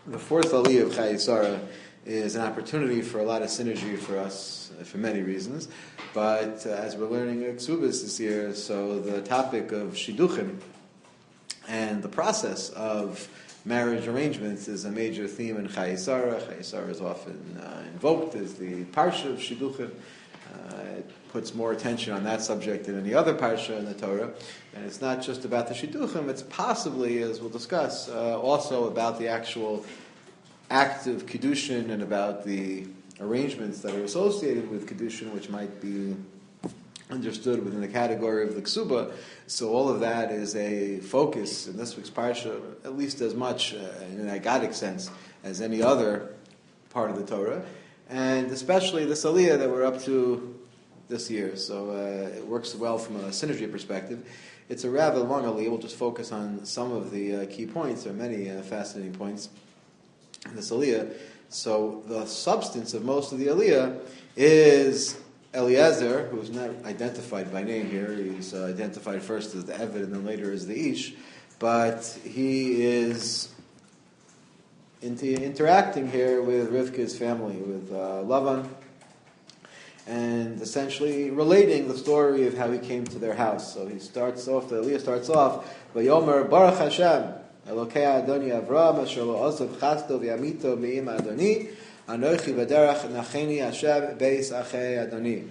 The fourth aliyah of Chayei Sarah is an opportunity for a lot of synergy for us, for many reasons. But as we're learning Ksubis this year, so the topic of Shidduchim and the process of marriage arrangements is a major theme in Chayei Sarah. Chayei Sarah is often invoked as the parsha of Shidduchim. It puts more attention on that subject than any other parsha in the Torah. And it's not just about the Shidduchim, it's possibly, as we'll discuss, also about the actual act of Kiddushin and about the arrangements that are associated with Kiddushin, which might be understood within the category of the Ksuba. So all of that is a focus in this week's parsha, at least as much in an agadic sense as any other part of the Torah. And especially this aliyah that we're up to this year. So it works well from a synergy perspective. It's a rather long aliyah. We'll just focus on some of the key points. There are many fascinating points in this aliyah. So the substance of most of the aliyah is Eliezer, who is not identified by name here. He's identified first as the Eved and then later as the Ish. But he is interacting here with Rivka's family, with Lavan, and essentially relating the story of how he came to their house. So he starts off, the aliyah starts off, Vayomer Baruch Hashem, Elokei Adoni Avram, Asher lo osav chasto v'yamito me'im Adoni, Anochi v'derech nacheni Hashem beis achei Adoni.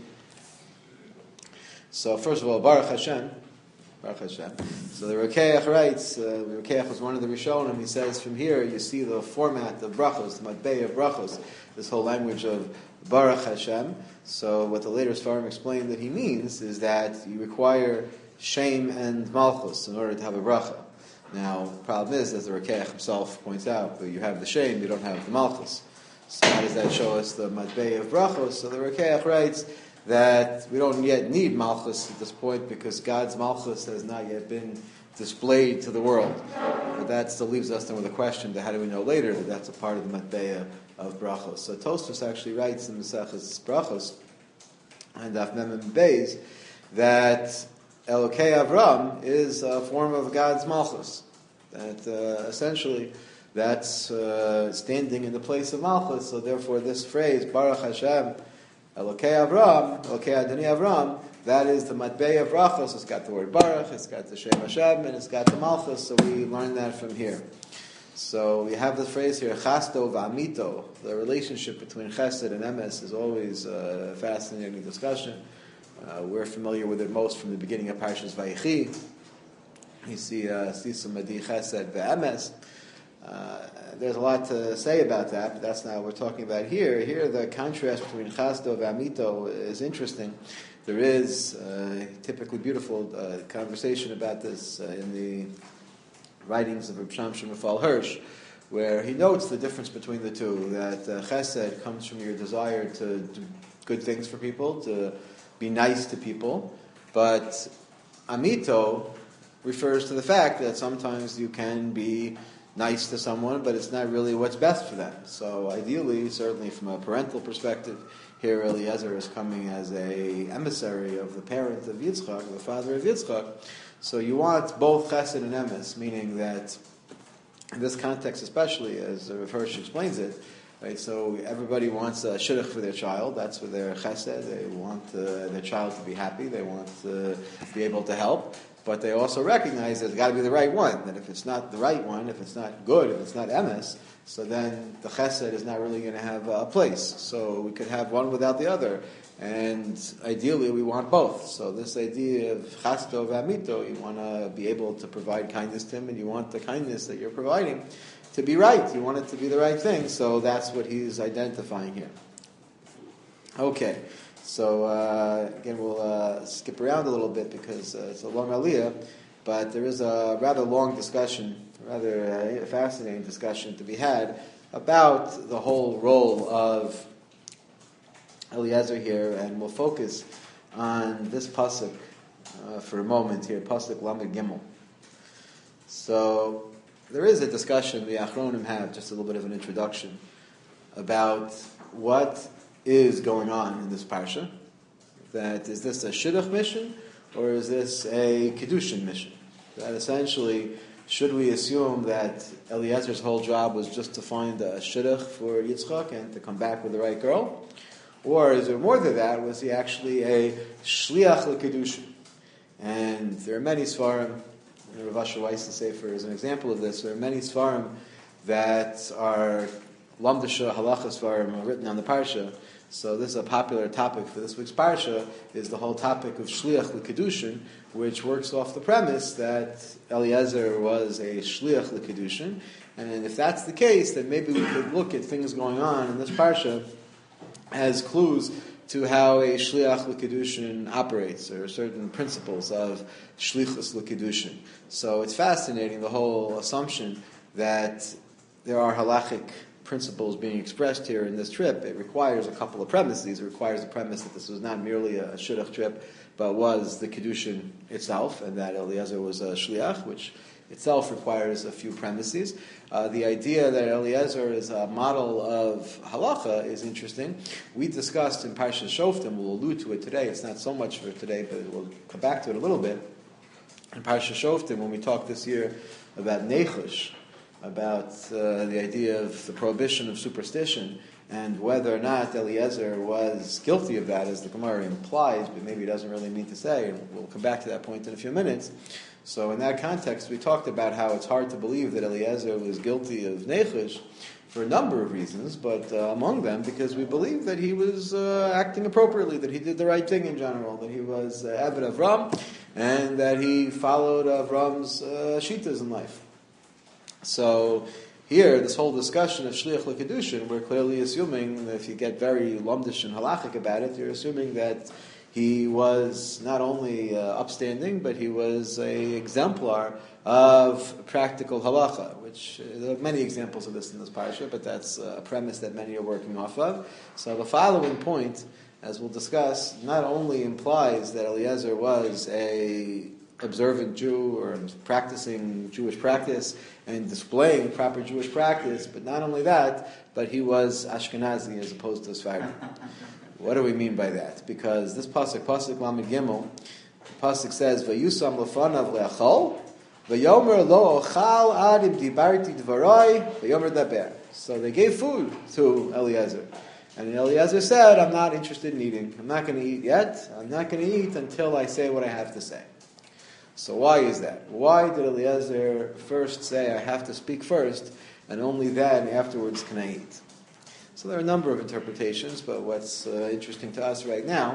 So first of all, Baruch Hashem. Baruch Hashem. So the Rekeach writes, the Rekeach was one of the Rishonim, he says from here you see the format of brachos, the matbei of brachos, this whole language of Baruch Hashem. So what the later Sfarim explained that he means is that you require Shem and Malchus in order to have a bracha. Now, the problem is, as the Rekeach himself points out, that you have the Shem, you don't have the Malchus. So how does that show us the matbei of brachos? So the Rekeach writes that we don't yet need Malchus at this point because God's Malchus has not yet been displayed to the world. But that still leaves us then with a question to how do we know later that that's a part of the matbei of brachos. So Tosfos actually writes in Maseches Brachos and Daf Mem Beis that Elokei Avram is a form of God's Malchus. That essentially that's standing in the place of Malchus. So therefore this phrase, Baruch Hashem, Elokei Avram, Elokei Adoni Avram, that is the matbei of brachos. It's got the word Baruch, it's got the Shem Hashem, and it's got the Malchus. So we learn that from here. So we have the phrase here, chasto v'amito. The relationship between chesed and emes is always a fascinating discussion. We're familiar with it most from the beginning of Parshas Vayechi. You see some madi chesed ve'emes. There's a lot to say about that, but that's not what we're talking about here. Here, the contrast between chasto v'amito is interesting. There is typically beautiful conversation about this in the writings of Reb Shamshon Raphael Hirsch, where he notes the difference between the two, that chesed comes from your desire to do good things for people, to be nice to people, but amito refers to the fact that sometimes you can be nice to someone, but it's not really what's best for them. So ideally, certainly from a parental perspective, here Eliezer is coming as a emissary of the parent of Yitzchak, the father of Yitzchak. So you want both chesed and emes, meaning that in this context especially, as Rav Hirsch explains it, right, so everybody wants a shidduch for their child. That's for their chesed. They want their child to be happy. They want to be able to help. But they also recognize that it's got to be the right one. That if it's not the right one, if it's not good, if it's not emes, so then the chesed is not really going to have a place. So we could have one without the other. And ideally, we want both. So this idea of chasto v'amito, you want to be able to provide kindness to him, and you want the kindness that you're providing to be right. You want it to be the right thing. So that's what he's identifying here. Okay. So again, we'll skip around a little bit because it's a long aliyah, but there is a rather long discussion, rather fascinating discussion to be had about the whole role of Eliezer here, and we'll focus on this pasuk for a moment here, pasuk Lamed Gimel. So there is a discussion the Achronim have, just a little bit of an introduction, about what is going on in this parsha. That is this a shidduch mission or is this a kiddushin mission? That essentially should we assume that Eliezer's whole job was just to find a shidduch for Yitzchak and to come back with the right girl? Or is there more to that? Was he actually a shliach l'kedushin? And there are many svarim, Rav Asher Weiss the Sefer is an example of this. There are many svarim that are lamdasha halacha svarim written on the parsha. So this is a popular topic for this week's parsha, is the whole topic of shliach l'kedushin, which works off the premise that Eliezer was a shliach l'kedushin. And if that's the case, then maybe we could look at things going on in this parsha as clues to how a shliach l'kedushin operates, or certain principles of shlichus l'kedushin. So it's fascinating, the whole assumption that there are halachic principles being expressed here in this trip. It requires a couple of premises. It requires the premise that this was not merely a shidduch trip, but was the kedushin itself, and that Eliezer was a shliach, which itself requires a few premises. The idea that Eliezer is a model of halacha is interesting. We discussed in Parshas Shoftim, we'll allude to it today, it's not so much for today, but we'll come back to it a little bit. In Parshas Shoftim, when we talked this year about Nechush, about the idea of the prohibition of superstition, and whether or not Eliezer was guilty of that, as the Gemara implies, but maybe he doesn't really mean to say, and we'll come back to that point in a few minutes. So in that context, we talked about how it's hard to believe that Eliezer was guilty of Nechush for a number of reasons, but among them, because we believe that he was acting appropriately, that he did the right thing in general, that he was Eved Avram, and that he followed Avram's shittas in life. So here, this whole discussion of Shliach L'Kedushin, we're clearly assuming, if you get very lumdish and halachic about it, you're assuming that he was not only upstanding, but he was an exemplar of practical halacha, which there are many examples of this in this parasha, but that's a premise that many are working off of. So the following point, as we'll discuss, not only implies that Eliezer was a observant Jew or practicing Jewish practice and displaying proper Jewish practice, but not only that, but he was Ashkenazi as opposed to Sephardi. What do we mean by that? Because this pasuk Lamed Gimel, the pasuk says, "Vayusam lefanav leachol, vayomer lo ochal ad im dibarti dvarai, vayomer daber." So they gave food to Eliezer, and Eliezer said, "I'm not interested in eating. I'm not going to eat yet. I'm not going to eat until I say what I have to say." So why is that? Why did Eliezer first say, "I have to speak first, and only then afterwards can I eat"? So there are a number of interpretations, but what's interesting to us right now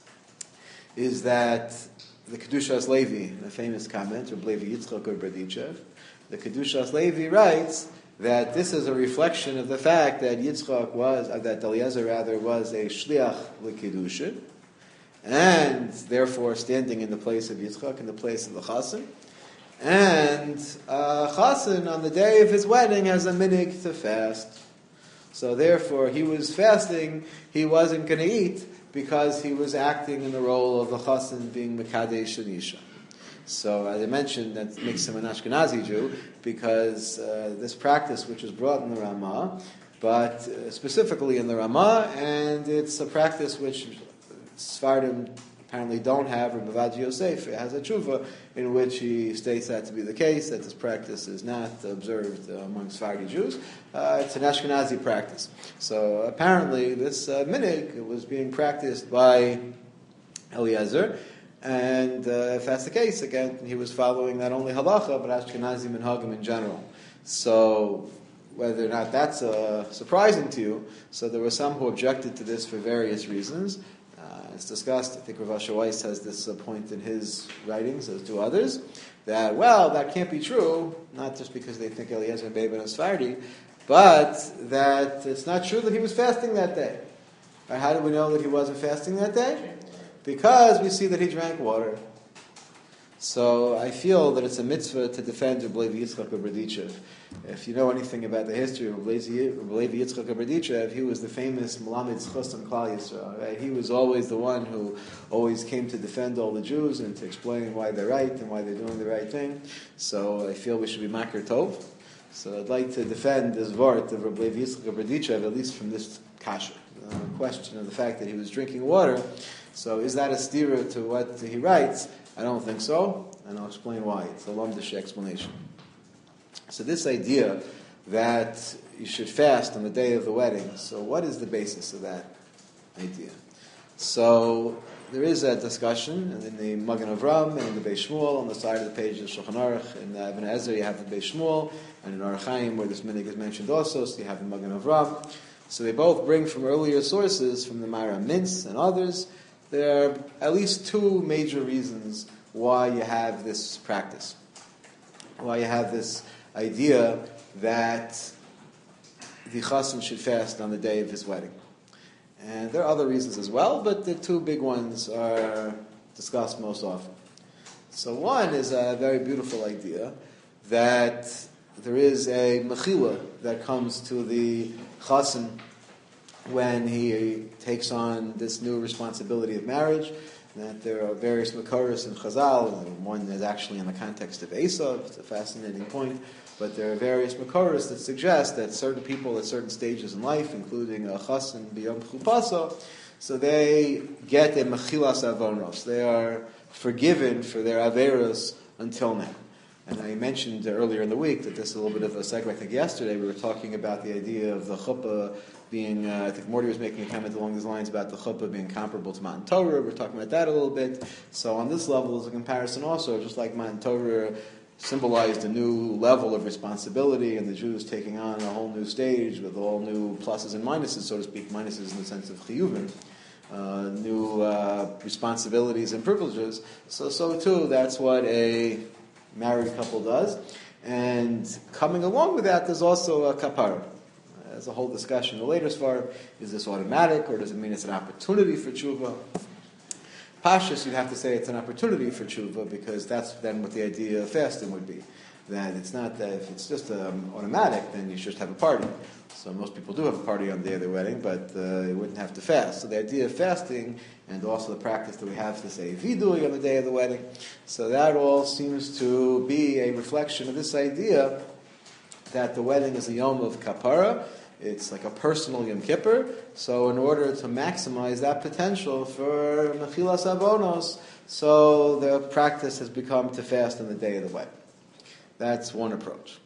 is that the Kedushas Levi, the famous comment, or Levi Yitzchak or Berdichev, the Kedushas Levi writes that this is a reflection of the fact that that Eliezer rather was a Shliach L'Kedushin, and therefore standing in the place of Yitzchak, in the place of the Chassan. And Chassan, on the day of his wedding, has a minig to fast. So therefore, he was fasting, he wasn't going to eat, because he was acting in the role of the Chassan being Mekadesh and Isha. So as I mentioned, that makes him an Ashkenazi Jew, because this practice, which was brought in the Ramah, but specifically in the Ramah, and it's a practice which Sfardim apparently don't have, or Bavad Yosef has a tshuva in which he states that to be the case, that this practice is not observed among Sephardi Jews. It's an Ashkenazi practice. So apparently this minig was being practiced by Eliezer, and if that's the case, again, he was following not only halacha, but Ashkenazi minhagim in general. So whether or not that's surprising to you, so there were some who objected to this for various reasons. It's discussed, I think Rav Asher Weiss has this point in his writings, as do others, that, well, that can't be true, not just because they think Eliezer Beben is Sephardi, but that it's not true that he was fasting that day. Right? How do we know that he wasn't fasting that day? Because we see that he drank water. So I feel that it's a mitzvah to defend Reb Levi Yitzchak of Berdichev. If you know anything about the history of Reb Levi Yitzchak of Berdichev, he was the famous Melamed Zchus on Klal Yisrael. Right? He was always the one who always came to defend all the Jews and to explain why they're right and why they're doing the right thing. So I feel we should be Makar Tov. So I'd like to defend this vart of Reb Levi Yitzchak of Berdichev, at least from this kasha, question of the fact that he was drinking water. So is that a stira to what he writes? I don't think so, and I'll explain why. It's a lumdish explanation. So this idea that you should fast on the day of the wedding, so what is the basis of that idea? So there is a discussion in the Magen Avram and in the Beis Shmuel on the side of the page of Shulchan Aruch. In Ibn Ezra you have the Beis Shmuel, and in Orach Chaim where this minhag is mentioned also, so you have the Magen Avram. So they both bring from earlier sources, from the Maram Mintz and others. There are at least two major reasons why you have this practice, why you have this idea that the chassan should fast on the day of his wedding. And there are other reasons as well, but the two big ones are discussed most often. So one is a very beautiful idea that there is a mechila that comes to the chassan when he takes on this new responsibility of marriage, that there are various makoros in Chazal, and one is actually in the context of Esav. It's a fascinating point. But there are various makoros that suggest that certain people at certain stages in life, including a chassan b'yom chupaso, so they get a mechilas avonos. They are forgiven for their averos until now. And I mentioned earlier in the week that this is a little bit of a segue. I think yesterday we were talking about the idea of the chuppah being, I think Morty was making a comment along these lines about the chuppah being comparable to Matan Torah. We're talking about that a little bit. So on this level is a comparison also, just like Matan Torah symbolized a new level of responsibility and the Jews taking on a whole new stage with all new pluses and minuses, so to speak, minuses in the sense of chiyuvim, new responsibilities and privileges. So too, that's what a married couple does. And coming along with that, there's also a kapara. There's a whole discussion. The later svar, is this automatic, or does it mean it's an opportunity for tshuva? Pashas, you'd have to say it's an opportunity for tshuva, because that's then what the idea of fasting would be. That it's not that if it's just automatic, then you should just have a party. So most people do have a party on the day of their wedding, but you wouldn't have to fast. So the idea of fasting, and also the practice that we have to say vidui on the day of the wedding, so that all seems to be a reflection of this idea that the wedding is a yom of kapara. It's like a personal Yom Kippur. So in order to maximize that potential for mechilas avonos, so the practice has become to fast on the day of the wedding. That's one approach.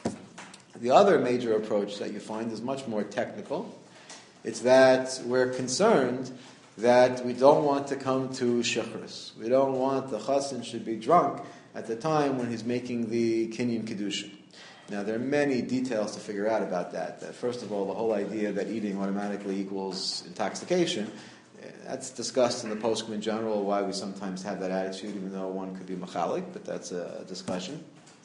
The other major approach that you find is much more technical. It's that we're concerned that we don't want to come to shechris. We don't want the chassan should be drunk at the time when he's making the kinyan kedushin. Now, there are many details to figure out about that. First of all, the whole idea that eating automatically equals intoxication, that's discussed in the poskim in general, why we sometimes have that attitude, even though one could be machalik, but that's a discussion.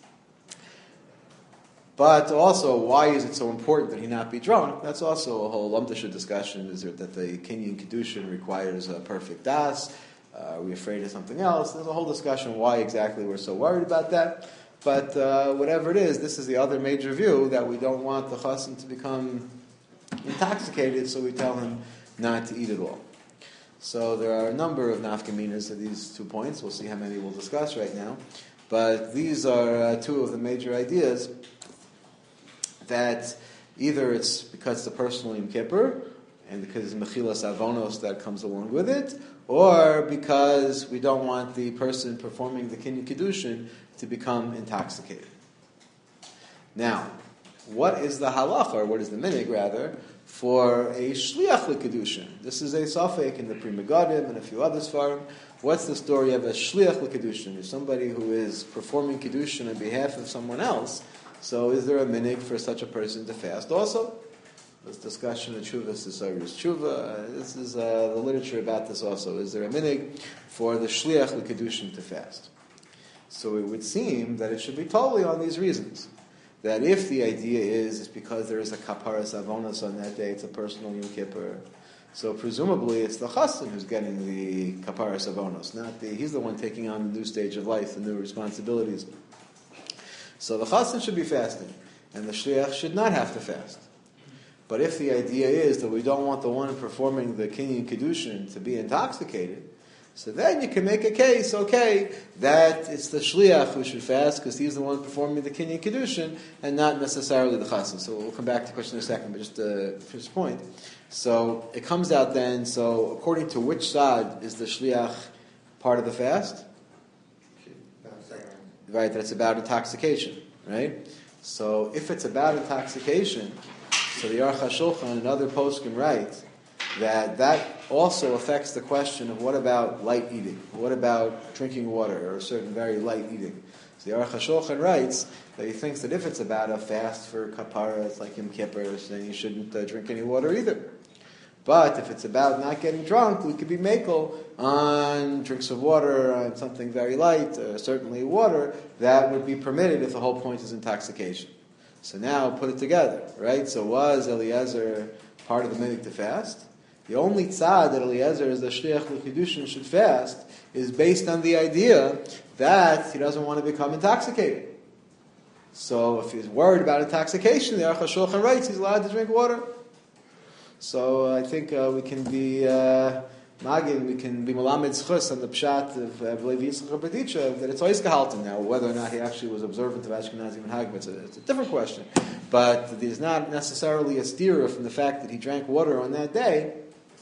But also, why is it so important that he not be drunk? That's also a whole lumdisha discussion. Is it that the kinyan kedushin requires a perfect das? Are we afraid of something else? There's a whole discussion why exactly we're so worried about that. But whatever it is, this is the other major view, that we don't want the chassan to become intoxicated, so we tell him not to eat at all. So there are a number of nafkaminas to these 2 points. We'll see how many we'll discuss right now. But these are two of the major ideas, that either it's because it's a personal Yom Kippur, and because it's mechilas avonos that comes along with it, or because we don't want the person performing the kinyan kedushin to become intoxicated. Now, what is the halacha, or what is the minhag rather, for a shliach l'kedushin? This is a safek in the Pri Megadim and a few other svarim. What's the story of a shliach l'kedushin? Is somebody who is performing kedushin on behalf of someone else, so is there a minhag for such a person to fast also? This discussion of Chuvas is Tshuva. This is the literature about this also. Is there a minhag for the shliach l'kedushin to fast? So it would seem that it should be totally on these reasons. That if the idea is because there is a kaparas avonos on that day, it's a personal Yom Kippur, so presumably it's the chassan who's getting the kaparas avonos, not he's the one taking on the new stage of life, the new responsibilities. So the chassan should be fasting, and the shliach should not have to fast. But if the idea is that we don't want the one performing the kinyan kedushin to be intoxicated, so then you can make a case, okay, that it's the shliach who should fast because he's the one performing the kinyan kedushin and not necessarily the chassan. So we'll come back to the question in a second, but just to finish the point. So it comes out then, so according to which side is the shliach part of the fast? Right, that's about intoxication, right? So if it's about intoxication, so the Aruch HaShulchan and other poskim write that also affects the question of what about light eating? What about drinking water or certain very light eating? So the Aruch HaShulchan writes that he thinks that if it's about a fast for kapara, it's like Yom Kippur, then you shouldn't drink any water either. But if it's about not getting drunk, we could be makel on drinks of water, on something very light, certainly water, that would be permitted if the whole point is intoxication. So now put it together, right? So was Eliezer part of the minhag to fast? The only tzad that Eliezer is the shliach l'kedushin should fast is based on the idea that he doesn't want to become intoxicated. So if he's worried about intoxication, the Aruch HaShulchan writes he's allowed to drink water. So I think we can be magid, we can be malamed zchus on the pshat of Levi Yitzchak Rabaditcha that it's ois gehalten. Now, whether or not he actually was observant of Ashkenazi minhagim, it's a different question. But there's not necessarily a steer from the fact that he drank water on that day,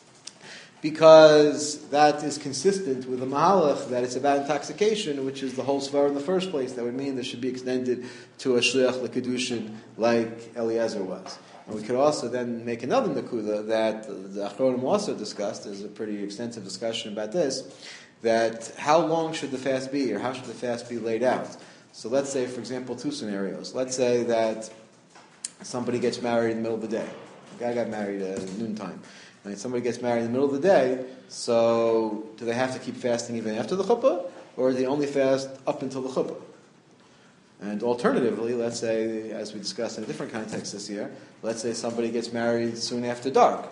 because that is consistent with the mahalach that it's about intoxication, which is the whole svar in the first place. That would mean this should be extended to a shliach l'kedushin like Eliezer was. And we could also then make another nakuda that the Achronim also discussed. There's a pretty extensive discussion about this, that how long should the fast be, or how should the fast be laid out? So let's say, for example, two scenarios. Let's say that somebody gets married in the middle of the day. A guy got married at noontime. And somebody gets married in the middle of the day, so do they have to keep fasting even after the chuppah, or do they only fast up until the chuppah? And alternatively, let's say, as we discussed in a different context this year, let's say somebody gets married soon after dark.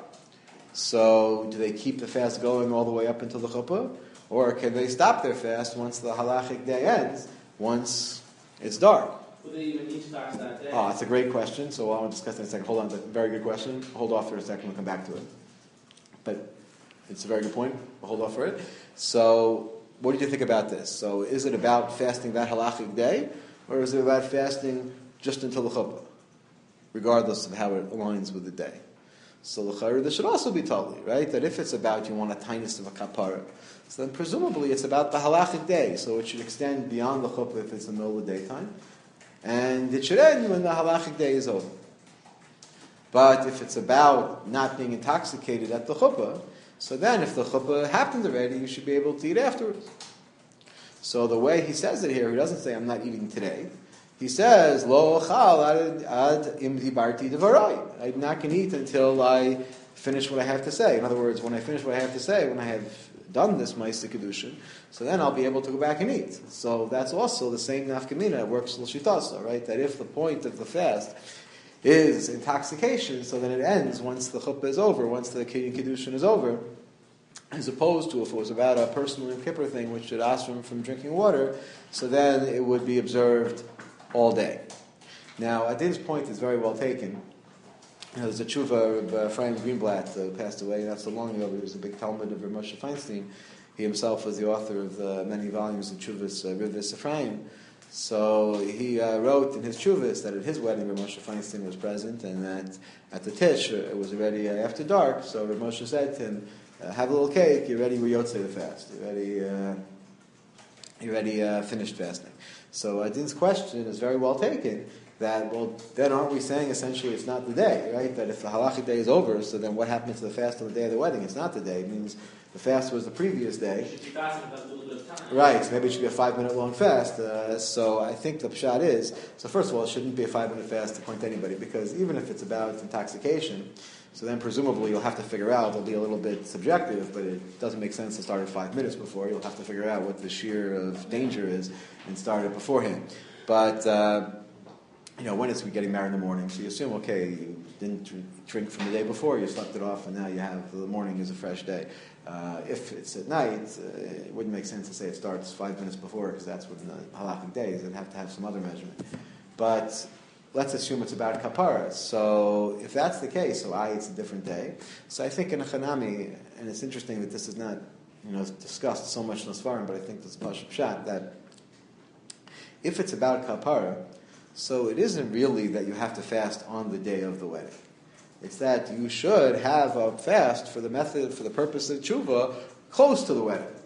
So do they keep the fast going all the way up until the chuppah, or can they stop their fast once the halachic day ends, once it's dark? Will they even each start that day? Oh, that's a great question. So I want to discuss that in a second. Hold on, that's a very good question. Hold off for a second, we'll come back to it. But it's a very good point. We'll hold off for it. So what do you think about this? So is it about fasting that halachic day, or is it about fasting just until the chuppah, regardless of how it aligns with the day? So l'chayr, this should also be totally, right? That if it's about you want a tiniest of a kapara, so then presumably it's about the halachic day, so it should extend beyond the chuppah if it's in the middle of the daytime, and it should end when the halachic day is over. But if it's about not being intoxicated at the chuppah, so then if the chuppah happened already, you should be able to eat afterwards. So the way he says it here, he doesn't say, I'm not eating today. He says, Lo ochal ad im dibarti devarai. I'm not going to eat until I finish what I have to say. In other words, when I finish what I have to say, when I have done this ma'aseh kedushin, so then I'll be able to go back and eat. So that's also the same nafkamina. It works l'shitasa, right? That if the point of the fast is intoxication, so then it ends once the chuppah is over, once the kedushin is over, as opposed to if it was about a personal Yom Kippur thing, which should ask from drinking water, so then it would be observed all day. Now, Adin's point is very well taken. There's a tshuva of Ephraim Greenblatt, who passed away not so long ago. He was a big Talmud of Rav Moshe Feinstein. He himself was the author of many volumes of Tshuvas, Rivas Ephraim. So he wrote in his Tshuvas that at his wedding Rav Moshe Feinstein was present, and that at the Tish it was already after dark. So Rav Moshe said to him, have a little cake, you're ready, we're Yotzei the fast. You're ready finished fasting. So Adin's question is very well taken, that, well, then aren't we saying essentially it's not the day, right? That if the halachic day is over, so then what happened to the fast on the day of the wedding? It's not the day. It means the fast was the previous day. You should be fasting about a little bit of time. Right, so maybe it should be a 5-minute long fast. So I think the pshat is, so first of all, it shouldn't be a 5-minute fast to point to anybody, because even if it's about intoxication, so then presumably you'll have to figure out, it'll be a little bit subjective, but it doesn't make sense to start at 5 minutes before. You'll have to figure out what the sheer of danger is and start it beforehand. But, when it's getting married in the morning, so you assume, okay, you didn't drink from the day before, you slept it off, and now you have, the morning is a fresh day. If it's at night, it wouldn't make sense to say it starts 5 minutes before, because that's when the halachic day is. It'd have to have some other measurement. But let's assume it's about kapara. So if that's the case, so it's a different day. So I think in a Chanami, and it's interesting that this is not, discussed so much in the Sfarim, but I think this is Pashut Pshat, that if it's about kapara, so it isn't really that you have to fast on the day of the wedding. It's that you should have a fast for the purpose of tshuva close to the wedding.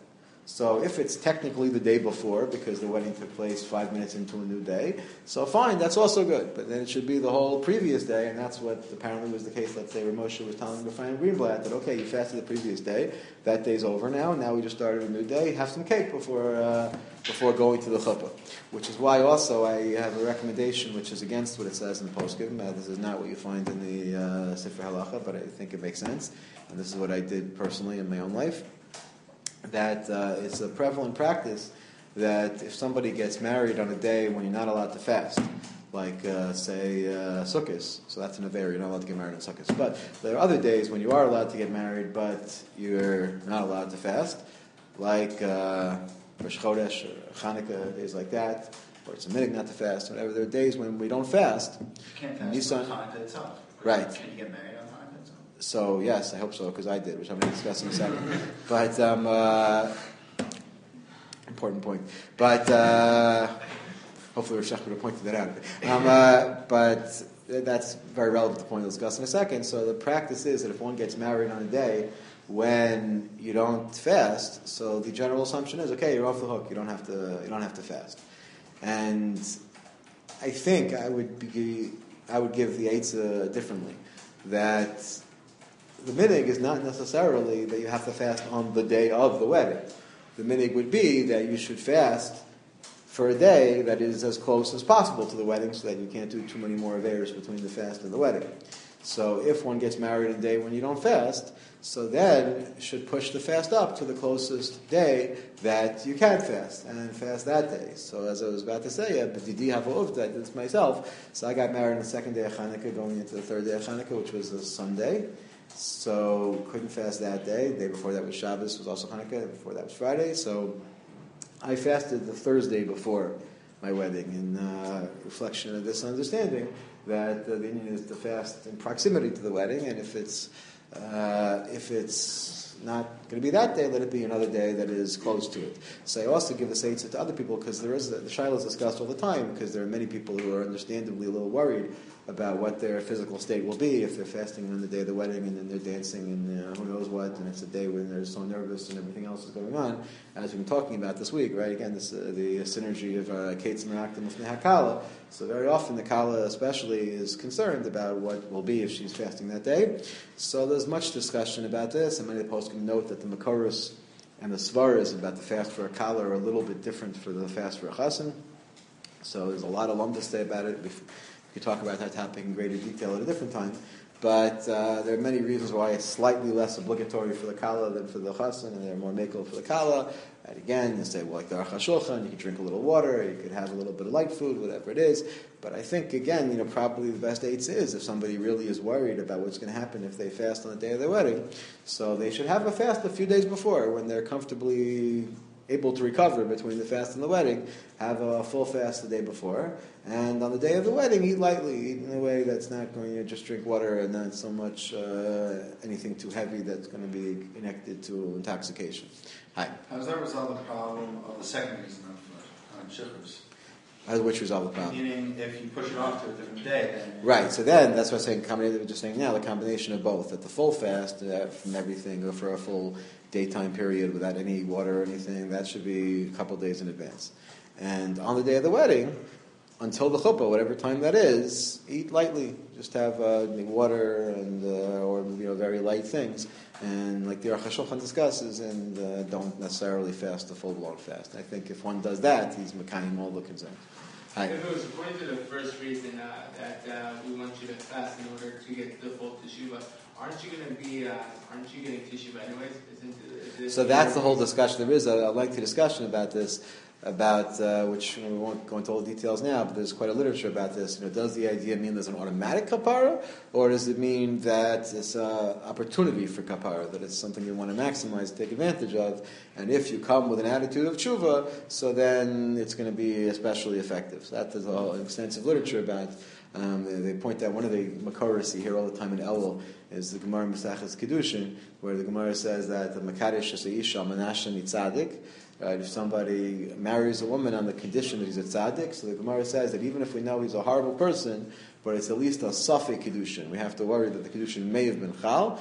So if it's technically the day before, because the wedding took place 5 minutes into a new day, so fine, that's also good. But then it should be the whole previous day, and that's what apparently was the case. Let's say Moshe was telling Ephraim Greenblatt that, okay, you fasted the previous day, that day's over now we just started a new day, have some cake before going to the chuppah. Which is why also I have a recommendation which is against what it says in the Poskim. This is not what you find in the Sefer Halacha, but I think it makes sense. And this is what I did personally in my own life. That it's a prevalent practice that if somebody gets married on a day when you're not allowed to fast, like say Sukkot, so that's an Avera, you're not allowed to get married on Sukkot. But there are other days when you are allowed to get married, but you're not allowed to fast, like Rosh Chodesh, or Chanukah, days like that, or it's a minhag not to fast, whatever. There are days when we don't fast. You can't fast Nisan, on Hanukkah itself. Right. Can you get married on Hanukkah itself? So yes, I hope so, because I did, which I'm going to discuss in a second. But important point. But hopefully Rosh Hashanah pointed that out. But that's very relevant to the point we'll discuss in a second. So the practice is that if one gets married on a day when you don't fast, so the general assumption is, okay, you're off the hook. You don't have to fast. And I think I would give the eitzah differently. That the minhag is not necessarily that you have to fast on the day of the wedding. The minhag would be that you should fast for a day that is as close as possible to the wedding, so that you can't do too many more averos between the fast and the wedding. So if one gets married on a day when you don't fast, so then should push the fast up to the closest day that you can fast, and fast that day. So as I was about to say, I did this myself. So I got married on the second day of Chanukah, going into the third day of Chanukah, which was a Sunday. So couldn't fast that day. The day before that was Shabbos, was also Hanukkah. The day before that was Friday. So I fasted the Thursday before my wedding in reflection of this understanding that the union is to fast in proximity to the wedding, and if it's not going to be that day, let it be another day that is close to it. So I also give this eitzah to other people, because the shaila is discussed all the time, because there are many people who are understandably a little worried about what their physical state will be if they're fasting on the day of the wedding and then they're dancing and who knows what, and it's a day when they're so nervous and everything else is going on, as we've been talking about this week, right? Again, this the synergy of Kates Meraktim with Hakala. So very often the Kala especially is concerned about what will be if she's fasting that day. So there's much discussion about this, and many of the posts can note that the Makoros and the Svaras about the fast for a Kala are a little bit different for the fast for a Chassan. So there's a lot of lum to say about it. We could talk about that topic in greater detail at a different time. But there are many reasons why it's slightly less obligatory for the Kala than for the Chassan, and they're more makel for the Kala. And again, you say, well, like the Aruch HaShulchan, you can drink a little water, you could have a little bit of light food, whatever it is. But I think, again, probably the best eitzah is if somebody really is worried about what's going to happen if they fast on the day of their wedding, so they should have a fast a few days before when they're comfortably able to recover between the fast and the wedding, have a full fast the day before, and on the day of the wedding, eat lightly, eat in a way that's not going to just drink water and not so much anything too heavy that's going to be connected to intoxication. Hi. How does that resolve the problem of the second reason of Shichus? How does which resolve the problem? Meaning, if you push it off to a different day, then... Right, so then, that's what I'm saying, we're just saying now, the combination of both, that the full fast from everything, or for a full daytime period without any water or anything, that should be a couple days in advance. And on the day of the wedding, until the chuppah, whatever time that is, eat lightly. Just have water and or very light things, and like the Aruch HaShulchan discusses, and don't necessarily fast the full-blown fast. I think if one does that, he's mekayim all the concerns. Hi. If it was according to the first reason that we want you to fast in order to get the full teshuvah, aren't you getting teshuvah anyways? So that's the whole discussion. There is a lengthy discussion about this, which we won't go into all the details now, but there's quite a literature about this. Does the idea mean there's an automatic kapara, or does it mean that it's an opportunity for kapara, that it's something you want to maximize, take advantage of, and if you come with an attitude of tshuva, so then it's going to be especially effective. So that is all extensive literature about. They point out one of the makoros you hear all the time in Elul is the Gemara Maseches Kedushin, where the Gemara says that the Makadesh Isha Manasha Nitzadik. If somebody marries a woman on the condition that he's a tzaddik, so the Gemara says that even if we know he's a horrible person, but it's at least a safek kedushin. We have to worry that the kedushin may have been chal,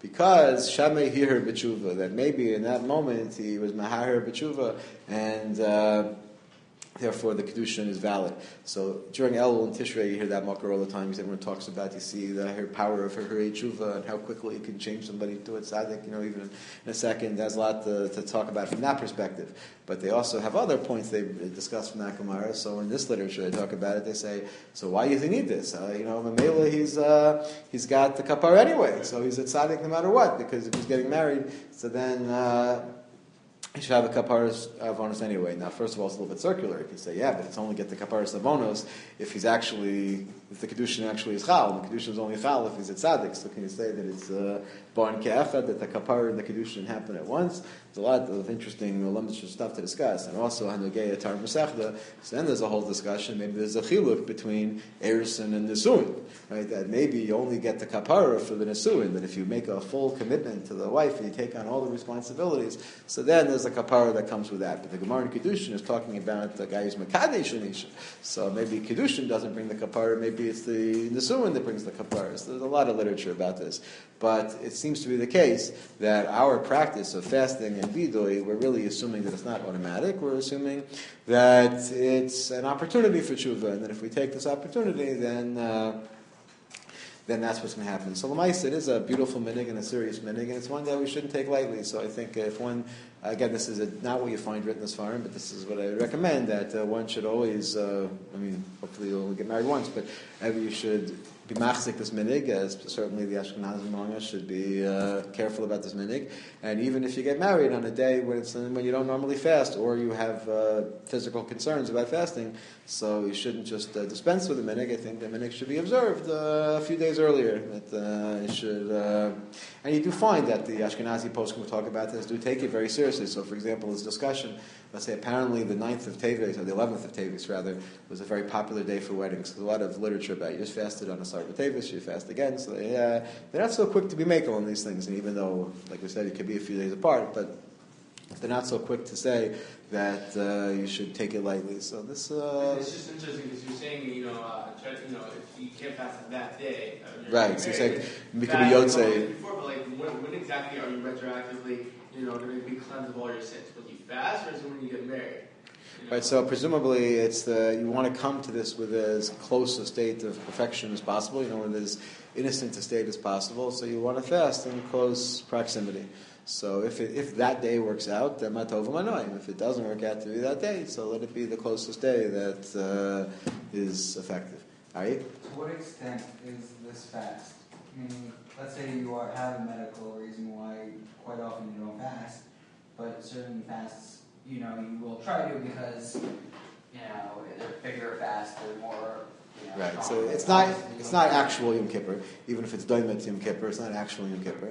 because Shamei Hir B'tshuva, that maybe in that moment he was Mahar B'tshuva, and therefore the Kedushin is valid. So during Elul and Tishrei, you hear that Makar all the time, because everyone talks about, you see the power of her Tshuva, and how quickly it can change somebody to a tzaddik, even in a second. There's a lot to talk about from that perspective. But they also have other points they discuss from that Gemara. So in this literature, they talk about it, they say, so why do you need this? Mamela, he's got the kapar anyway, so he's a tzaddik no matter what, because if he's getting married, so then he should have a kaparas avonos anyway. Now, first of all, it's a little bit circular. You can say, yeah, but it's only get the kaparas avonos if the kedushin actually is chal. The kedushin is only chal if he's a tzaddik. So can you say that it's barn ke'echad, that the kapara and the kedushin happen at once? There's a lot of interesting lemdish stuff to discuss, and also hanugei tar masechda. So then there's a whole discussion. Maybe there's a chiluk between erison and nisuin, right? That maybe you only get the kapara for the nisuin. That if you make a full commitment to the wife and you take on all the responsibilities, so then there's a kapara that comes with that. But the Gemara in Kedushin is talking about the guy who's mekadesh anisha. So maybe Kedushin doesn't bring the kapara. Maybe it's the nisuin that brings the kapara. So there's a lot of literature about this. But it seems to be the case that our practice of fasting and vidui, we're really assuming that it's not automatic. We're assuming that it's an opportunity for tshuva, and that if we take this opportunity, then that's what's going to happen. So l'maisa, it is a beautiful minig and a serious minig, and it's one that we shouldn't take lightly. So I think if one, again, this is not what you find written as far, but this is what I would recommend, that one should always, hopefully you'll only get married once, but you should be machzik this minig, as certainly the Ashkenazim among us should be careful about this minig. And even if you get married on a day when you don't normally fast, or you have physical concerns about fasting, so you shouldn't just dispense with the minig. I think the minig should be observed a few days earlier. That it should, and you do find that the Ashkenazi poskim will talk about this, do take it very seriously. So, for example, this discussion, let's say apparently the 9th of Teves, or the 11th of Teves rather, was a very popular day for weddings. There's a lot of literature about it. You just fasted on a Sarva Teves, you fast again. So they're not so quick to be makel on these things. And even though, like we said, it could be a few days apart, but they're not so quick to say that you should take it lightly. So this. It's just interesting because you're saying, if you can't fast on that day. Right. So you're saying we could be yotzei. Before, but when exactly are you retroactively, going to be cleansed of all your sins? When you fast, or is it when you get married? Right. So presumably, it's you want to come to this with as close a state of perfection as possible. With as innocent a state as possible. So you want to fast in close proximity. So if that day works out, then matov manoim. If it doesn't work out to be that day, so let it be the closest day that is effective. Are you? To what extent is this fast? Let's say you have a medical reason why quite often you don't fast, but certain fasts, you will try to because, they're bigger fasts, they're more. Right. So it's not actual Yom Kippur, even if it's Doimet Yom Kippur. It's not actual Yom Kippur.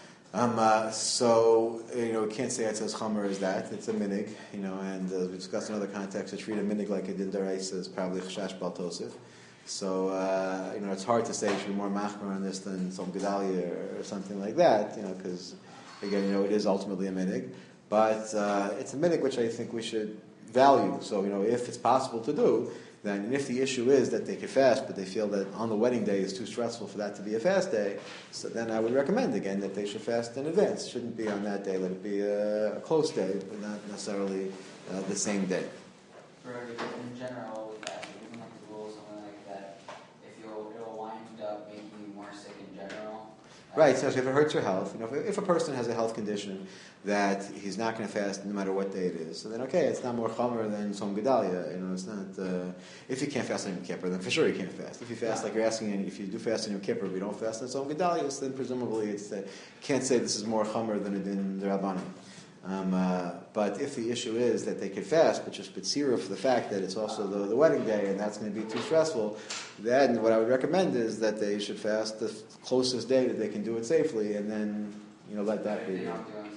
We can't say it says Chomer as that. It's a minig, and as we discussed in other contexts, to treat a minig like a din daraisa is probably Chashash Bal Tosif. So, it's hard to say it should be more machmer on this than some Gedalia or something like that, because, again, it is ultimately a minig. But it's a minig which I think we should value. So, if it's possible to do, then, and if the issue is that they could fast, but they feel that on the wedding day is too stressful for that to be a fast day, so then I would recommend again that they should fast in advance. It shouldn't be on that day. Let it be a close day, but not necessarily the same day. In general, with that, even like the rules, something like that, if it'll wind up making you more sick in general. Right, so if it hurts your health, if a person has a health condition that he's not going to fast no matter what day it is, so then okay, it's not more chomer than some gedalia. It's not. If you can't fast on Yom Kippur, then for sure you can't fast. If you fast like you're asking, if you do fast on Yom Kippur, but you don't fast on some gedalias, then presumably it's can't say this is more chomer than it in the Rabbanim. But if the issue is that they could fast, but just b'tzira for the fact that it's also the wedding day and that's going to be too stressful, then what I would recommend is that they should fast the closest day that they can do it safely, and then let that be.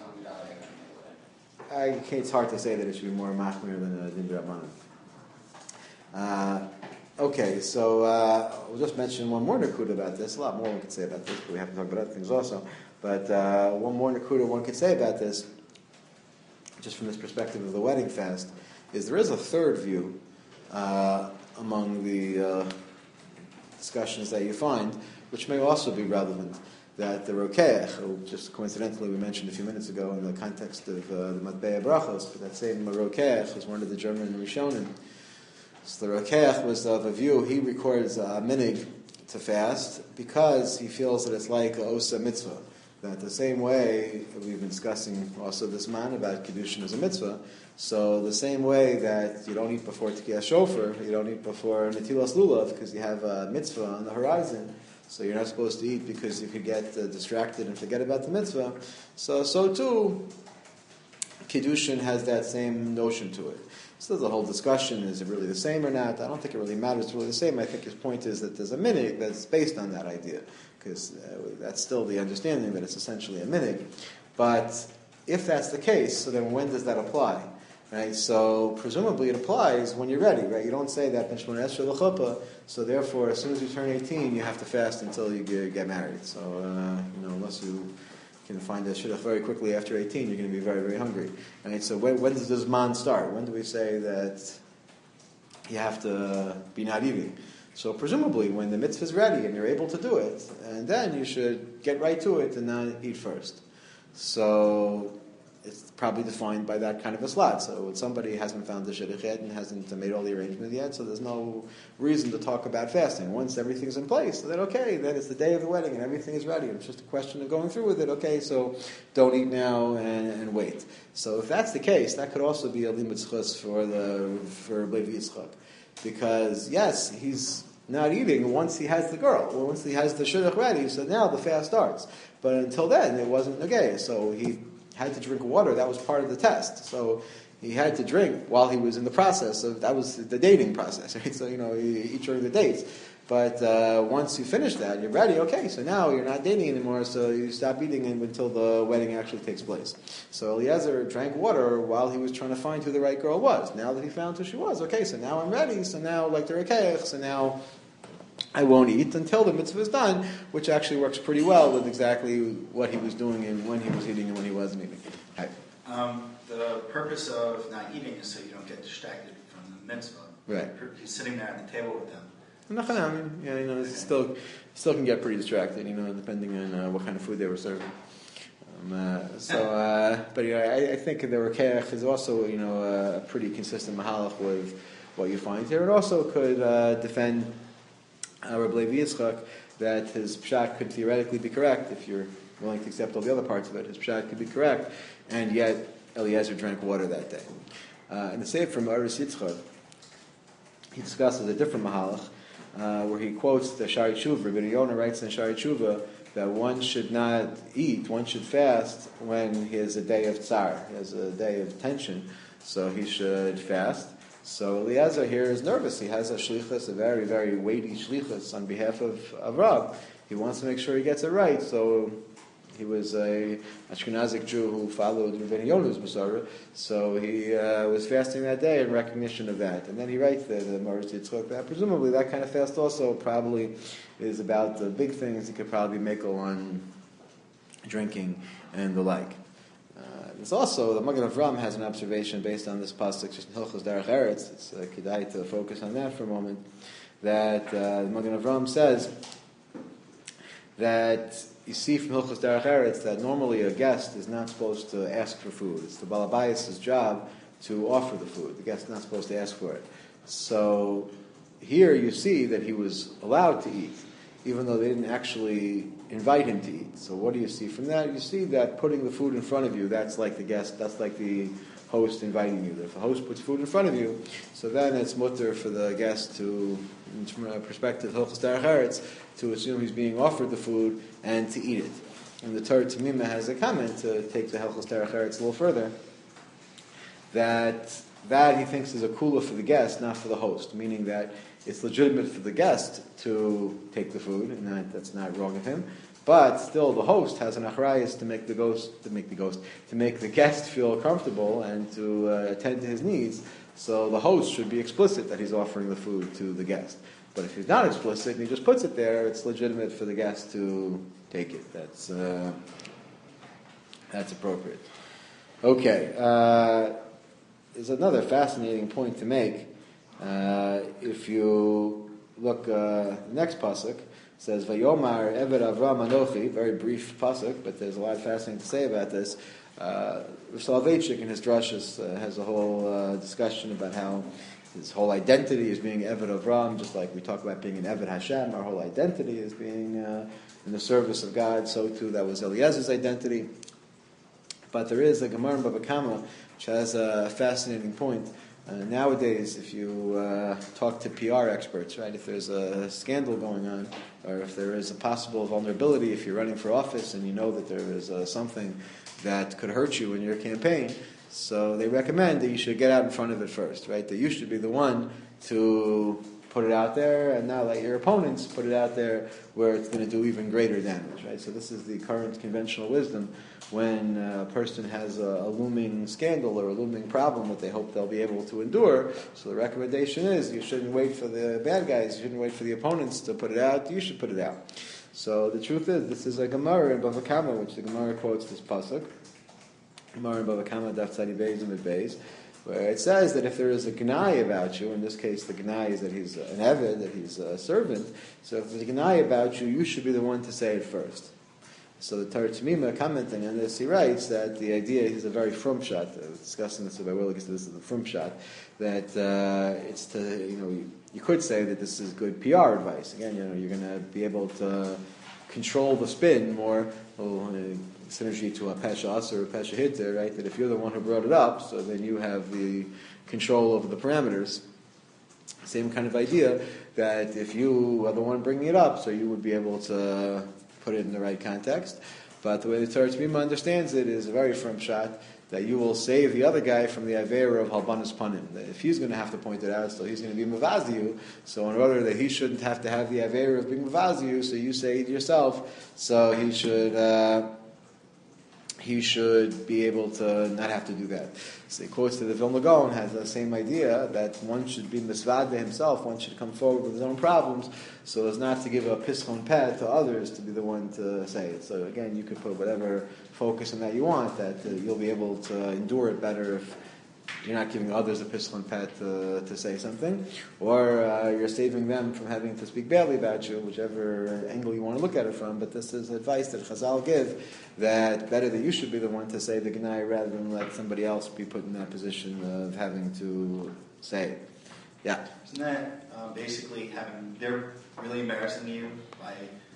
It's hard to say that it should be more machmir than din Rabbanan. Okay, so we'll just mention one more nakuda about this. A lot more one could say about this, but we have to talk about other things also. But one more nakuda one could say about this, just from this perspective of the wedding fast, is there is a third view among the discussions that you find, which may also be relevant. that the Rokeach, who just coincidentally we mentioned a few minutes ago in the context of the Matbeya Brachos, but that same Rokeach was one of the German Rishonim. So the Rokeach was of a view, he records a minig to fast because he feels that it's like a osa mitzvah. That the same way, we've been discussing also this man about Kiddushin as a mitzvah, so the same way that you don't eat before Tekiyah Shofar, you don't eat before Netilas Lulav because you have a mitzvah on the horizon, so you're not supposed to eat because you could get distracted and forget about the mitzvah. So too, Kiddushin has that same notion to it. So the whole discussion, is it really the same or not? I don't think it really matters, it's really the same. I think his point is that there's a minig that's based on that idea, because that's still the understanding that it's essentially a minig. But if that's the case, so then when does that apply? Right? So presumably it applies when you're ready, right? You don't say that B'Shmona Esrei L'Chuppah, so therefore as soon as you turn 18, you have to fast until you get married. So, unless you can find a shidduch very quickly after 18, you're going to be very, very hungry. Right? So when does this man start? When do we say that you have to be not eating? So presumably when the mitzvah is ready and you're able to do it, and then you should get right to it and not eat first. So it's probably defined by that kind of a slot. So somebody hasn't found the shidduch yet and hasn't made all the arrangements yet, so there's no reason to talk about fasting. Once everything's in place, then okay, then it's the day of the wedding and everything is ready. It's just a question of going through with it. Okay, so don't eat now and wait. So if that's the case, that could also be a limud zchus for Levi Yitzchak. Because yes, he's not eating once he has the girl, or once he has the shidduch ready, so now the fast starts. But until then, it wasn't okay. So he had to drink water. That was part of the test. So he had to drink while he was in the process of, that was the dating process, right? So, you eat during the dates. But once you finish that, you're ready, okay, so now you're not dating anymore, so you stop eating until the wedding actually takes place. So Eliezer drank water while he was trying to find who the right girl was. Now that he found who she was, okay, so now I'm ready, so now, like the Rekeach, so now I won't eat until the mitzvah is done, which actually works pretty well with exactly what he was doing and when he was eating and when he wasn't eating. Hi. The purpose of not eating is so you don't get distracted from the mitzvah. Right. He's sitting there at the table with them. It's still can get pretty distracted, depending on what kind of food they were serving. But I think the Rekeach is also, a pretty consistent mahalach with what you find here. It also could defend Reb Levi Yitzchak that his pshat could theoretically be correct if you're willing to accept all the other parts of it. His pshat could be correct, and yet Eliezer drank water that day. In the Sefer from Aris Yitzchak, he discusses a different mahalach where he quotes the Shari Tshuva. Rabbi Yonah writes in Shari Tshuva that one should not eat, one should fast when he has a day of tsar, he has a day of tension, so he should fast. So Eliezer here is nervous. He has a shlichus, a very, very weighty shlichus on behalf of Rab. He wants to make sure he gets it right. So he was a Ashkenazic Jew who followed Rabbi Yonah's Masora. So he was fasting that day in recognition of that. And then he writes the Maris Yitzchak that presumably that kind of fast also probably is about the big things. He could probably make on drinking and the like. There's also, the Magen Avram has an observation based on this pasuk, just in Hilchos Derech Eretz. It's kedai to focus on that for a moment. That the Magen Avram says that you see from Hilchos Derech Eretz that normally a guest is not supposed to ask for food. It's the Balabayas' job to offer the food. The guest is not supposed to ask for it. So here you see that he was allowed to eat, even though they didn't actually invite him to eat. So what do you see from that? You see that putting the food in front of you, that's like the guest, that's like the host inviting you. If a host puts food in front of you, so then it's mutter for the guest to, from a perspective of Hilchos Derech Eretz, to assume he's being offered the food and to eat it. And the Torah Tamima has a comment to take the Hilchos Derech Eretz a little further, that he thinks is a kula for the guest, not for the host, meaning that it's legitimate for the guest to take the food, and that's not wrong of him. But still, the host has an achrayus to make the guest feel comfortable and to attend to his needs. So the host should be explicit that he's offering the food to the guest. But if he's not explicit and he just puts it there, it's legitimate for the guest to take it. That's appropriate. Okay. There's another fascinating point to make. If you look the next pasuk, says, Vayomar Eved Avram Anochi, very brief pasuk, but there's a lot fascinating to say about this. Rav Soloveitchik in his drushes has a whole discussion about how his whole identity is being Eved Avram, just like we talk about being an Eved Hashem, our whole identity is being in the service of God, so too that was Eliezer's identity. But there is a Gemara in Bava Kama which has a fascinating point. Nowadays, if you talk to PR experts, right, if there's a scandal going on, or if there is a possible vulnerability, if you're running for office and you know that there is something that could hurt you in your campaign, so they recommend that you should get out in front of it first, right? That you should be the one to put it out there and not let your opponents put it out there where it's going to do even greater damage, right? So this is the current conventional wisdom when a person has a looming scandal or a looming problem that they hope they'll be able to endure. So the recommendation is you shouldn't wait for the bad guys, you shouldn't wait for the opponents to put it out, you should put it out. So the truth is, this is a Gemara in Bava Kama, which the Gemara quotes this pasuk. Gemara in Bava Kama, Daf Tzadi Beis and Beis, where it says that if there is a gnai about you, in this case the gnai is that he's an eved, that he's a servant, so if there's a gnai about you, you should be the one to say it first. So the Torah Tamima, commenting on this, he writes that the idea is a very frum shot, discussing this by Willis, this is the frum shot, that it's to, you could say that this is good PR advice. Again, you're going to be able to control the spin more, synergy to a Pesha Us or a Pesha Hitter, right? That if you're the one who brought it up, so then you have the control over the parameters. Same kind of idea, that if you are the one bringing it up, so you would be able to put it in the right context. But the way the Torah Tamima understands it is a very firm shot, that you will save the other guy from the Aveira of Halbanas Panim. That if he's going to have to point it out, so he's going to be Mavazi you, so in order that he shouldn't have to have the Aveira of being Mavazi you, so you say it yourself, so he should be able to not have to do that. So he quotes that the Vilna Gaon has the same idea, that one should be misvada himself, one should come forward with his own problems, so as not to give a pischon peh to others to be the one to say it. So again, you could put whatever focus on that you want, that you'll be able to endure it better if you're not giving others a pischon peh to say something, or you're saving them from having to speak badly about you, whichever angle you want to look at it from. But this is advice that Chazal give, that better that you should be the one to say the Gnai rather than let somebody else be put in that position of having to say it. Yeah? Isn't that basically they're really embarrassing you by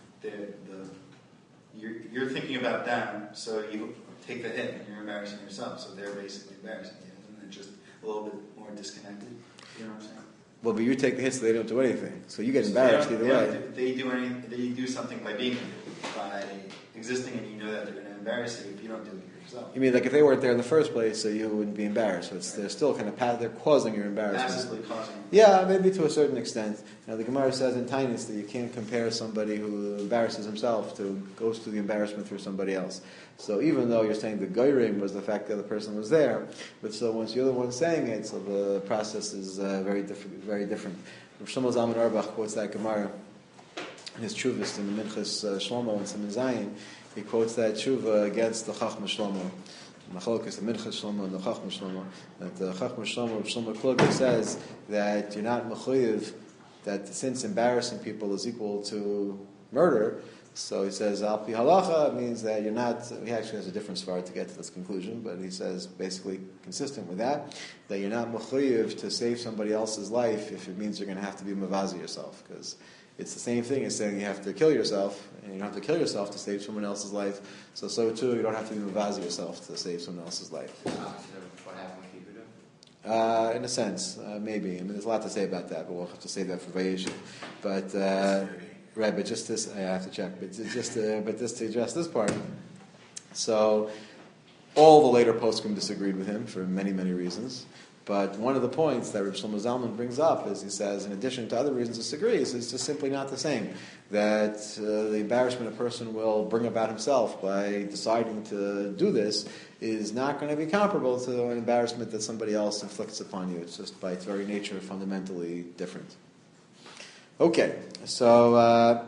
you're thinking about them, so you take the hit and you're embarrassing yourself, so they're basically embarrassing you. Isn't it just a little bit more disconnected? You know what I'm saying? Well, but you take the hit, so they don't do anything. So you get embarrassed either way. They do something by existing, and you know that they're going to embarrass you if you don't do it yourself. You mean like if they weren't there in the first place, so you wouldn't be embarrassed? So they're still kind of they're causing your embarrassment. Passively causing. Yeah, maybe to a certain extent. The Gemara says in Tainus that you can't compare somebody who embarrasses himself to goes through the embarrassment through somebody else. So even though you're saying the goyrim was the fact that the person was there, but so once you're the one saying it, so the process is very different. Very different. Rav Shlomo Zalman Auerbach quotes that Gemara in his Chuvas in the Minchas Shlomo and Siman Zayin. He quotes that Tshuva against the Chachma Shlomo. Machlokas, the Minchas Shlomo and the Chachma Shlomo. That the Chachma Shlomo, Shlomo Kluger says that you're not mechuyev, that since embarrassing people is equal to murder, so he says al pi halacha means that you're not. He actually has a different svara to get to this conclusion, but he says basically consistent with that you're not mechuyev to save somebody else's life if it means you're going to have to be mavazi yourself, because it's the same thing as saying you have to kill yourself, and you don't have to kill yourself to save someone else's life. So too, you don't have to be mavazi yourself to save someone else's life. What happened with Yehuda? In a sense, maybe. I mean, there's a lot to say about that, but we'll have to save that for Vayeshev. But right, but just this, I have to check. But just to address this part. So, all the later poskim disagreed with him for many, many reasons. But one of the points that Rav Shlomo Zalman brings up is, he says, in addition to other reasons disagrees, it's just simply not the same. That the embarrassment a person will bring about himself by deciding to do this is not going to be comparable to an embarrassment that somebody else inflicts upon you. It's just by its very nature fundamentally different. Okay, so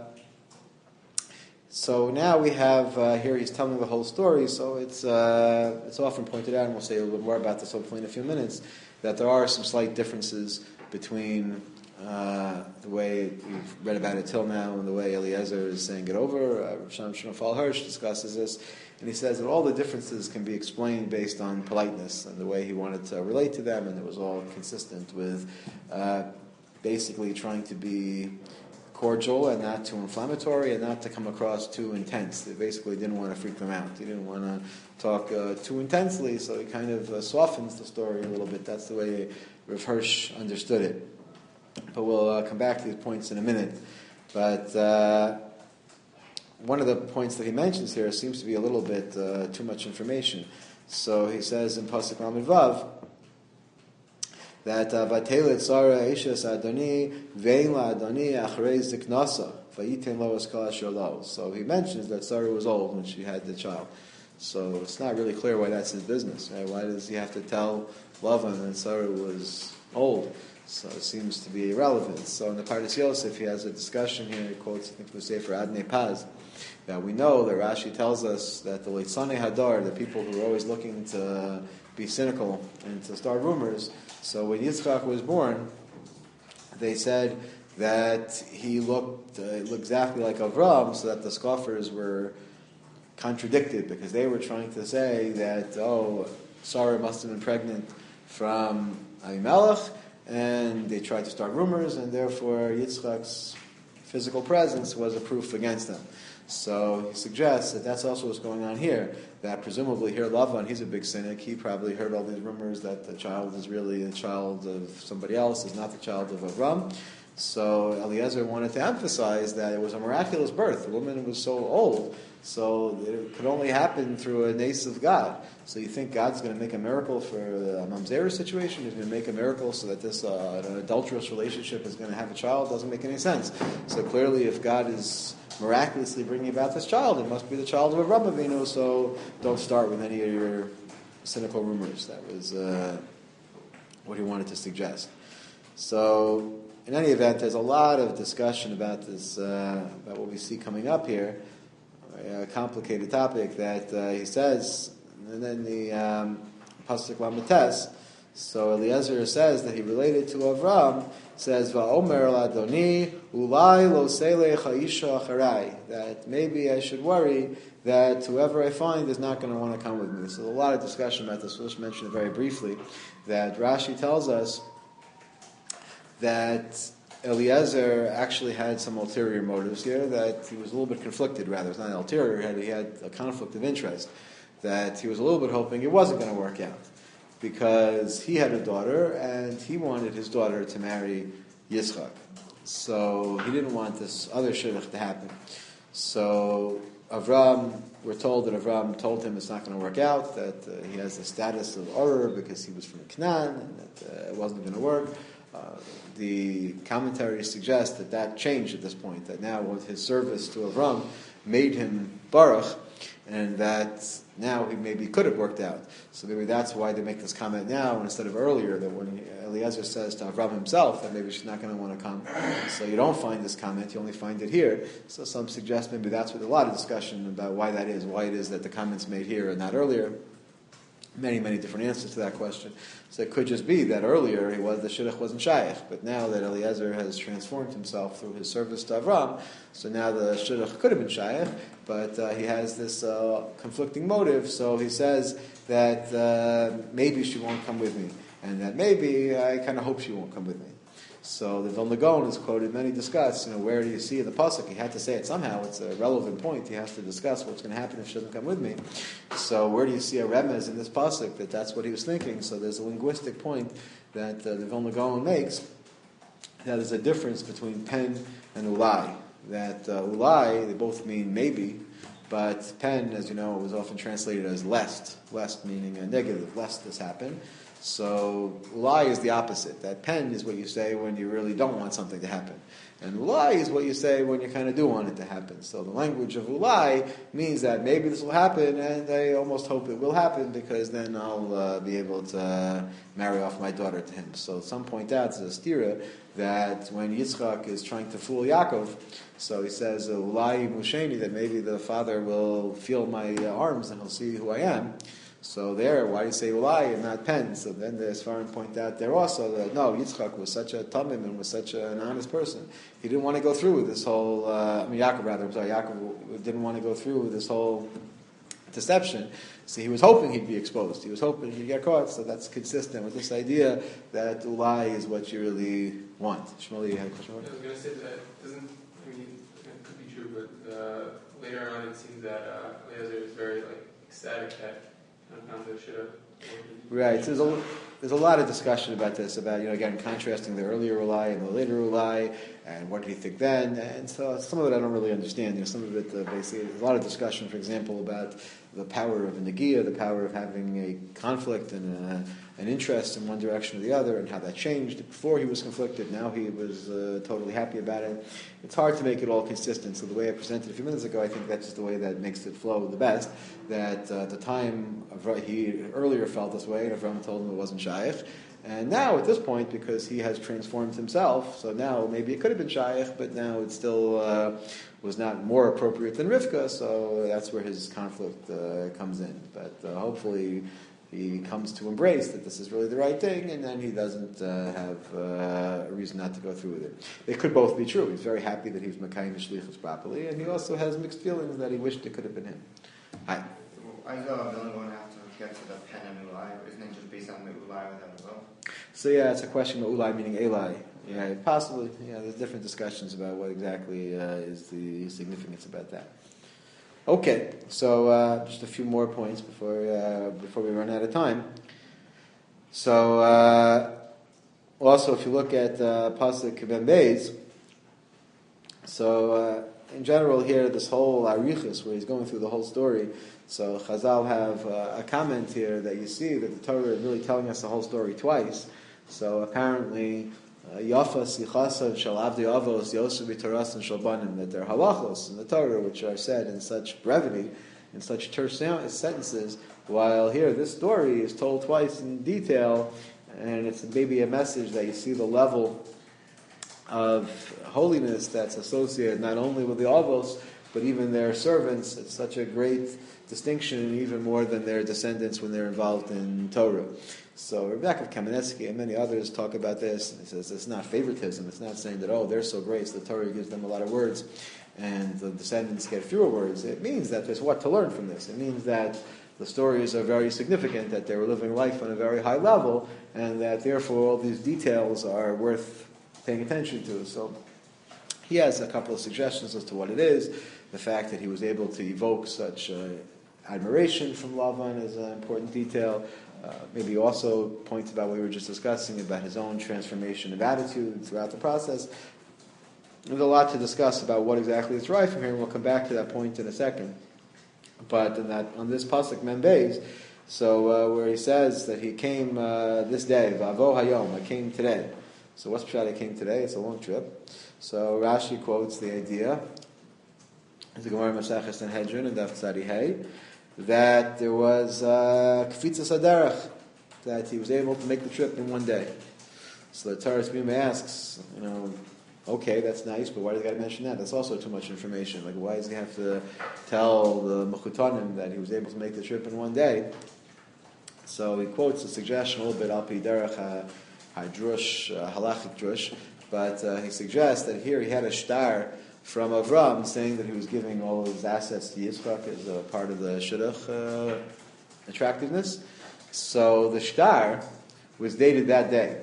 now we have here he's telling the whole story. So it's often pointed out, and we'll say a little bit more about this hopefully in a few minutes, that there are some slight differences between the way we've read about it till now, and the way Eliezer is saying it over. Rav Shimon Hirsch discusses this, and he says that all the differences can be explained based on politeness and the way he wanted to relate to them, and it was all consistent with basically trying to be cordial and not too inflammatory and not to come across too intense. They basically didn't want to freak them out. He didn't want to talk too intensely, so he kind of softens the story a little bit. That's the way Rav Hirsch understood it. But we'll come back to these points in a minute. But one of the points that he mentions here seems to be a little bit too much information. So he says in Pasuk Lamed Vav that Vatelet Sarah Ishes Adoni Vein La Adoni Achrei Ziknasa Vayiten Lo Eskal Asher Lo. So he mentions that Sarah was old when she had the child. So it's not really clear why that's his business. Right? Why does he have to tell Lavan that Sarah was old? So it seems to be irrelevant. So in the Pardes Yosef, he has a discussion here. He quotes, I think, the Sefer Adnei Paz. That we know that Rashi tells us that the Leitzanei Hadar, the people who are always looking to be cynical and to start rumors. So when Yitzchak was born, they said that he looked exactly like Avram, so that the scoffers were contradicted because they were trying to say that, Sarah must have been pregnant from Avimelech, and they tried to start rumors, and therefore Yitzchak's physical presence was a proof against them. So he suggests that that's also what's going on here, that presumably here Lavan, he's a big cynic, he probably heard all these rumors that the child is really the child of somebody else, is not the child of Avram. So Eliezer wanted to emphasize that it was a miraculous birth. The woman was so old, so it could only happen through a nace of God. So you think God's going to make a miracle for a mamzer situation? He's going to make a miracle so that this an adulterous relationship is going to have a child? Doesn't make any sense. So clearly, if God is miraculously bringing about this child, it must be the child of Avraham Avinu. So don't start with any of your cynical rumors. That was what he wanted to suggest. So in any event, there's a lot of discussion about this, about what we see coming up here. A complicated topic that he says, and then the Pasuk Lamites. So Eliezer says that he related to Avram. Says Va'omer Ladoni Ulai Lo Selech Haisha Acharai. That maybe I should worry that whoever I find is not going to want to come with me. So there's a lot of discussion about this. We'll just mention it very briefly. That Rashi tells us that Eliezer actually had some ulterior motives here, that he was a little bit conflicted, rather. It's not ulterior, he had a conflict of interest, that he was a little bit hoping it wasn't going to work out, because he had a daughter, and he wanted his daughter to marry Yitzchak. So he didn't want this other shidduch to happen. So Avram, we're told that Avram told him it's not going to work out, that he has the status of Ur because he was from Canaan, and that it wasn't going to work. The commentaries suggest that changed at this point, that now with his service to Avram made him Baruch, and that now he maybe could have worked out. So maybe that's why they make this comment now instead of earlier, that when Eliezer says to Avram himself that maybe she's not going to want to come. So you don't find this comment, you only find it here. So some suggest maybe that's what a lot of discussion about why that is, why it is that the comments made here and not earlier. Many, many different answers to that question. So it could just be that earlier the shidduch wasn't shaykh, but now that Eliezer has transformed himself through his service to Avram, so now the shidduch could have been shaykh, but he has this conflicting motive. So he says that maybe she won't come with me, and that maybe I kind of hope she won't come with me. So the Vilna Gaon is quoted, many discuss, where do you see in the pasuk? He had to say it somehow. It's a relevant point. He has to discuss what's going to happen if she doesn't come with me. So where do you see a remez in this pasuk that that's what he was thinking? So there's a linguistic point that the Vilna Gaon makes, that there's a difference between pen and ulai. That ulai, they both mean maybe, but pen, as you know, was often translated as lest meaning a negative, lest this happen. So ulai is the opposite. That pen is what you say when you really don't want something to happen. And ulai is what you say when you kind of do want it to happen. So the language of ulai means that maybe this will happen, and I almost hope it will happen, because then I'll be able to marry off my daughter to him. So some point out, it's a stira, that when Yitzchak is trying to fool Yaakov, so he says, ulai musheni, that maybe the father will feel my arms and he'll see who I am. So there, why do you say ulai and not pen? So then the Sfarim point out there also that no, Yitzchak was such a tamim and was such an honest person. He didn't want to go through with this whole, Yaakov didn't want to go through with this whole deception. So he was hoping he'd be exposed. He was hoping he'd get caught. So that's consistent with this idea that ulai is what you really want. Shmuel, you had a question? I was going to say that it could be true, but later on it seems that Eliezer is very ecstatic that Hamza should have. Right. So there's a lot of discussion about this, about again contrasting the earlier ulai and the later ulai, and what did he think then? And so some of it I don't really understand. Some of it basically there's a lot of discussion, for example, about the power of a negia, the power of having a conflict and an interest in one direction or the other, and how that changed. Before he was conflicted, now he was totally happy about it. It's hard to make it all consistent. So the way I presented a few minutes ago, I think that's just the way that makes it flow the best. That at the time he earlier felt this way, and Avram told him it wasn't shaykh. And now, at this point, because he has transformed himself, so now maybe it could have been shaykh, but now it still was not more appropriate than Rivka, so that's where his conflict comes in. But hopefully he comes to embrace that this is really the right thing, and then he doesn't have a reason not to go through with it. They could both be true. He's very happy that he was Mekayim Shlichus properly, and he also has mixed feelings that he wished it could have been him. Hi. I know I'm only going to have to get to the pen and ulai, isn't it just based on the ulai without a vote? So yeah, it's a question of ulai meaning Eli. Yeah, possibly. Yeah, there's different discussions about what exactly is the significance about that. Okay, so just a few more points before we run out of time. So also, if you look at Pasuk Ben Beis, so in general here, this whole Arichus, where he's going through the whole story. So Chazal have a comment here that you see that the Torah is really telling us the whole story twice. So apparently, Yafa Sichasav Shal Avdi Avos Yosef B'Toras and Shalbanim, that there are halachos in the Torah which are said in such brevity, in such terse sentences, while here this story is told twice in detail, and it's maybe a message that you see the level of holiness that's associated not only with the Avos, but even their servants. It's such a great distinction, and even more than their descendants when they're involved in Torah. So Rebbe Kamenetsky and many others talk about this, and he says it's not favoritism. It's not saying that, they're so great, so the Torah gives them a lot of words, and the descendants get fewer words. It means that there's what to learn from this. It means that the stories are very significant, that they were living life on a very high level, and that therefore all these details are worth paying attention to. So he has a couple of suggestions as to what it is. The fact that he was able to evoke such admiration from Lavan is an important detail. Maybe also points about what we were just discussing about his own transformation of attitude throughout the process. There's a lot to discuss about what exactly is right from here, and we'll come back to that point in a second. But on this pasuk Mem Beis, so where he says that he came this day, Vavo Hayom, I came today. So what's pshat? I came today. It's a long trip. So Rashi quotes the idea, the Gemara Masechah Sanhedrin and Daf Tzadi Hey, that there was Kfitzas Haderech, that he was able to make the trip in one day. So the Torah Tzimim asks, okay, that's nice, but why does he got to mention that? That's also too much information. Like, why does he have to tell the Mechutanim that he was able to make the trip in one day? So he quotes a suggestion a little bit, Al Pi Derech HaDrush, Halachic Drush, but he suggests that here he had a shtar from Avram saying that he was giving all of his assets to Yitzchak as a part of the shidduch attractiveness. So the shtar was dated that day.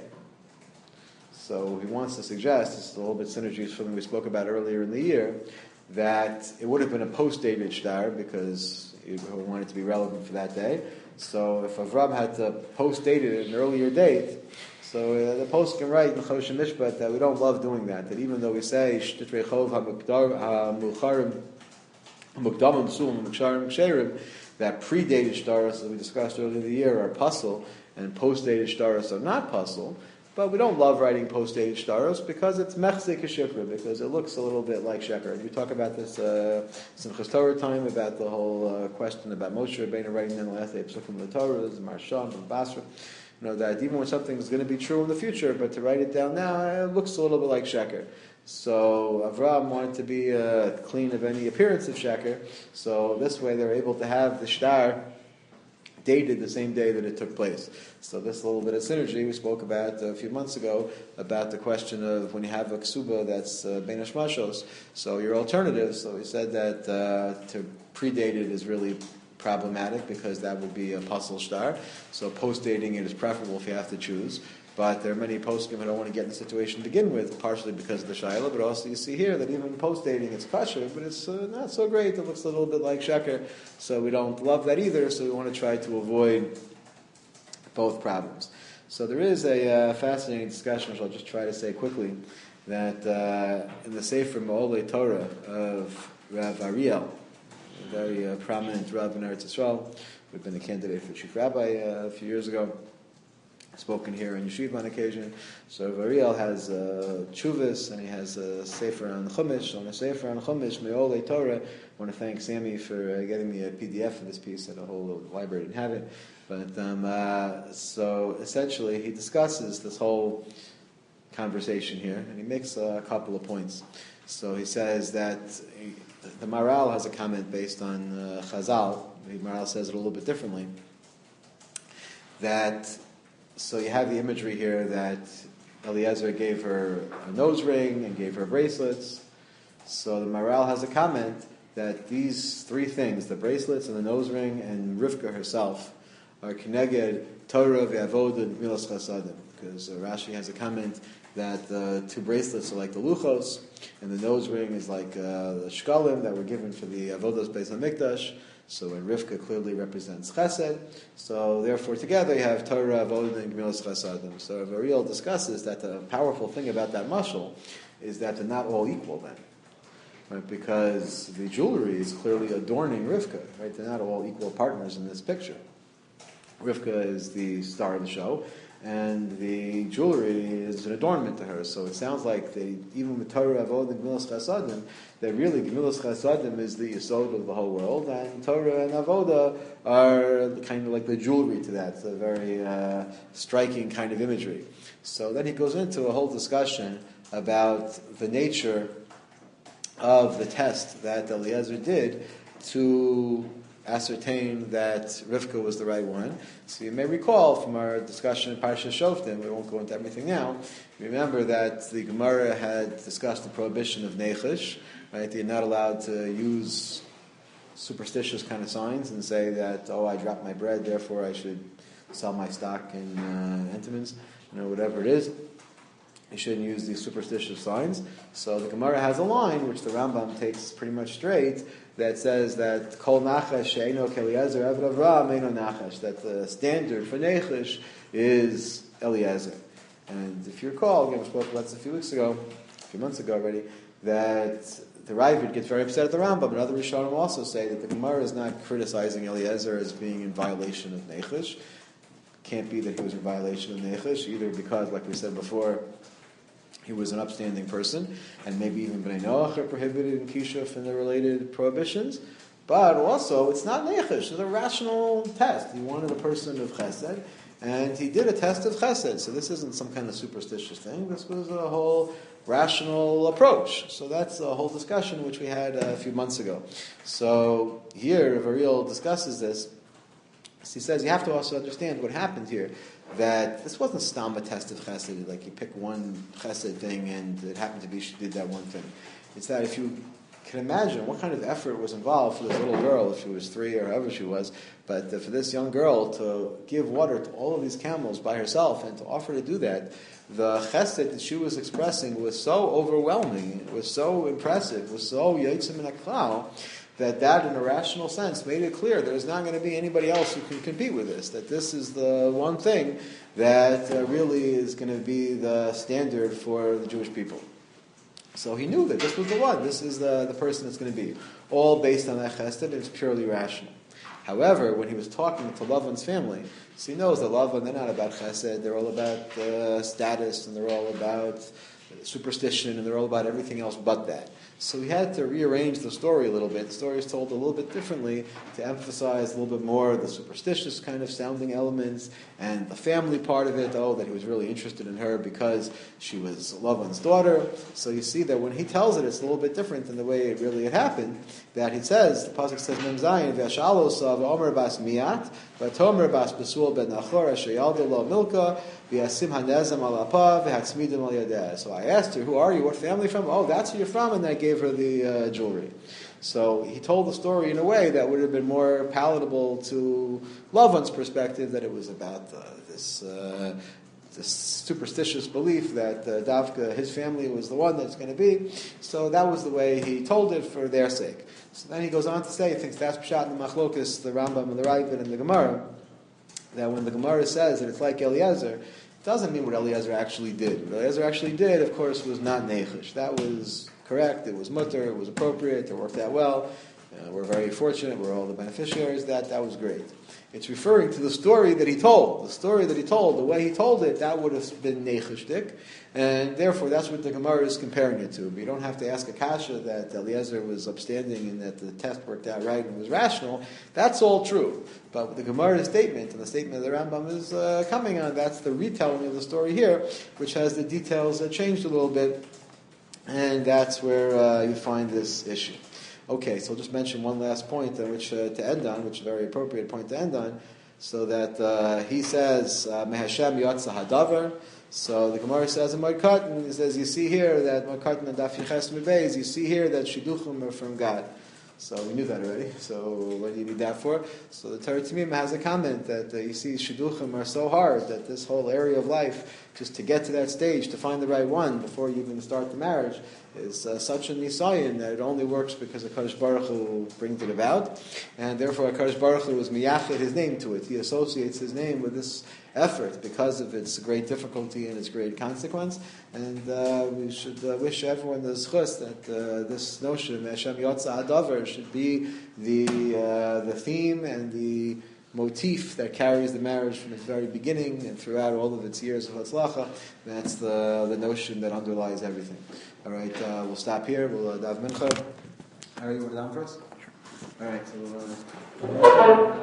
So he wants to suggest, this is a little bit synergies from what we spoke about earlier in the year, that it would have been a post-dated shtar because he wanted to be relevant for that day. So if Avram had to post-date it at an earlier date, so the post can write in Chosh Mishpat that we don't love doing that. That even though we say Shtitrei Chov HaMukdarim Sulam Muksharim Ksherim, that predated shtaros, as we discussed earlier in the year, are puzzle, and post-dated shtaros are not puzzle. But we don't love writing post-dated shtaros because it's mechzik shikra, because it looks a little bit like sheker. We talk about this Simchas Torah time, about the whole question about Moshe Rabbeinu writing down the last day Psukim of the Torah, Marshan from Basra. That even when something is going to be true in the future, but to write it down now, it looks a little bit like sheker. So Avram wanted to be clean of any appearance of sheker. So this way they were able to have the shtar dated the same day that it took place. So this little bit of synergy we spoke about a few months ago about the question of when you have a ksuba that's bein hashmashos, so your alternative. So we said that to predate it is really problematic because that would be a puzzle star. So post-dating it is preferable if you have to choose. But there are many poskim who don't want to get in the situation to begin with, partially because of the shaila, but also you see here that even post-dating it's kosher, but it's not so great. It looks a little bit like sheker, so we don't love that either, so we want to try to avoid both problems. So there is a fascinating discussion, which I'll just try to say quickly, that in the Sefer Ma'olei Torah of Rav Ariel, a very prominent Rav in Eretz Yisrael, who'd been a candidate for chief rabbi a few years ago, spoken here in Yeshiva on occasion. So Ariel has Chuvas, and he has a Sefer on Chumash. On the Sefer on Chumash, Me'olei Torah, I want to thank Sammy for getting me a PDF of this piece, and the whole library didn't have it. But so essentially he discusses this whole conversation here, and he makes a couple of points. So he says that the Maharal has a comment based on Chazal. The Maharal says it a little bit differently. So you have the imagery here that Eliezer gave her a nose ring and gave her bracelets. So the Maharal has a comment that these three things, the bracelets and the nose ring and Rivka herself, are keneged Torah ve'avoda and gemilas chasadim. Because Rashi has a comment that the two bracelets are like the luchos, and the nose ring is like the shkalim that were given for the avodas beis hamikdash. So when Rivka clearly represents Chesed, so therefore together you have Torah, Avodah, and Gemilas Chasadim. So Ariel discusses that the powerful thing about that mashal is that they're not all equal then, right? Because the jewelry is clearly adorning Rivka, right? They're not all equal partners in this picture. Rivka is the star of the show, and the jewelry is an adornment to her. So it sounds like even with Torah, Avodah, and Gemilas Chasadim, that really Gemilas Chasadim is the yesod of the whole world, and Torah and Avodah are kind of like the jewelry to that. It's a very striking kind of imagery. So then he goes into a whole discussion about the nature of the test that Eliezer did to ascertain that Rivka was the right one. So you may recall from our discussion in Parshas Shoftim, we won't go into everything now, remember that the Gemara had discussed the prohibition of nechish, right? You're not allowed to use superstitious kind of signs and say that, I dropped my bread, therefore I should sell my stock in Entenmann's, whatever it is. You shouldn't use these superstitious signs. So the Gemara has a line, which the Rambam takes pretty much straight, that says that Kol Nachash She'eino Keliezer Eved Avraham Eino Nachash, that the standard for Nechish is Eliezer. And if you recall, again we spoke about this a few months ago already, that the Ravid gets very upset at the Rambam, and other Rishonim also say that the Gemara is not criticizing Eliezer as being in violation of Nechish. Can't be that he was in violation of Nechish, either because, like we said before, he was an upstanding person, and maybe even Bnei Noach are prohibited in Kishuf and the related prohibitions. But also, it's not Nechish, it's a rational test. He wanted a person of Chesed, and he did a test of Chesed. So this isn't some kind of superstitious thing. This was a whole rational approach. So that's a whole discussion which we had a few months ago. So here, Rav Ariel discusses this. So he says you have to also understand what happened here. That this wasn't Stam a test of Chesed, like you pick one Chesed thing and it happened to be she did that one thing. It's that if you can imagine what kind of effort was involved for this little girl, if she was 3 or however she was, but for this young girl to give water to all of these camels by herself and to offer to do that, the Chesed that she was expressing was so overwhelming, it was so impressive, it was so Yitzim and Aklal, that in a rational sense made it clear there's not going to be anybody else who can compete with this, that this is the one thing that really is going to be the standard for the Jewish people. So he knew that this was the one, this is the person that's going to be, all based on that chesed, and it's purely rational. However, when he was talking to Lavan's family, so he knows that Lavan, they're not about chesed, they're all about status, and they're all about superstition, and they're all about everything else but that. So he had to rearrange the story a little bit. The story is told a little bit differently to emphasize a little bit more the superstitious kind of sounding elements and the family part of it, that he was really interested in her because she was Lavan's daughter. So you see that when he tells it, it's a little bit different than the way it really had happened. That he says, the pasuk says, Mem Zayin, V'ashalo sav Omer bas Miyat, V'tomer bas Besul ben Nachor, Asher Yalda lo Milka, V'yasim hanezam al apav, V'hatzmidim al yadeh. So I asked her, who are you? What family from? Oh, that's who you're from, and I gave her the jewelry. So he told the story in a way that would have been more palatable to Lavan's perspective, that it was about this superstitious belief that Davka, his family, was the one that's going to be. So that was the way he told it for their sake. So then he goes on to say, he thinks that's Pshat in the Machlokes, the Rambam and the Ravid and the Gemara, that when the Gemara says that it's like Eliezer, it doesn't mean what Eliezer actually did. What Eliezer actually did, of course, was not Nechish. That was correct, it was mutter, it was appropriate, it worked out well. We're very fortunate, we're all the beneficiaries. That was great. It's referring to the story that he told. The story that he told, the way he told it, that would have been nechishdik, and therefore that's what the Gemara is comparing it to. But you don't have to ask a kasha that Eliezer was upstanding and that the test worked out right and was rational. That's all true. But the Gemara's statement, and the statement of the Rambam is coming on, that's the retelling of the story here, which has the details changed a little bit, and that's where you find this issue. Okay, so I'll just mention one last point which to end on, which is a very appropriate point to end on, so that he says, Mehashem Yotza Hadavar. So the Gemara says in Markatan, it says, you see here that Markatan and Daf Yiches Mebeis, you see here that Shidduchim are from God. So we knew that already, so what do you need that for? So the Torah Tamim has a comment that you see Shidduchim are so hard that this whole area of life, just to get to that stage, to find the right one before you even start the marriage, is such a nisayon that it only works because HaKadosh Baruch Hu brings it about, and therefore HaKadosh Baruch Hu was miyached his name to it. He associates his name with this effort because of its great difficulty and its great consequence, and we should wish everyone the zchus that this notion, Hashem Yotza Hadavar, should be the theme and the motif that carries the marriage from its very beginning and throughout all of its years of Hatzlacha. That's the notion that underlies everything. All right, we'll stop here. We'll daven mincha. Are you down for us? Sure. All right, so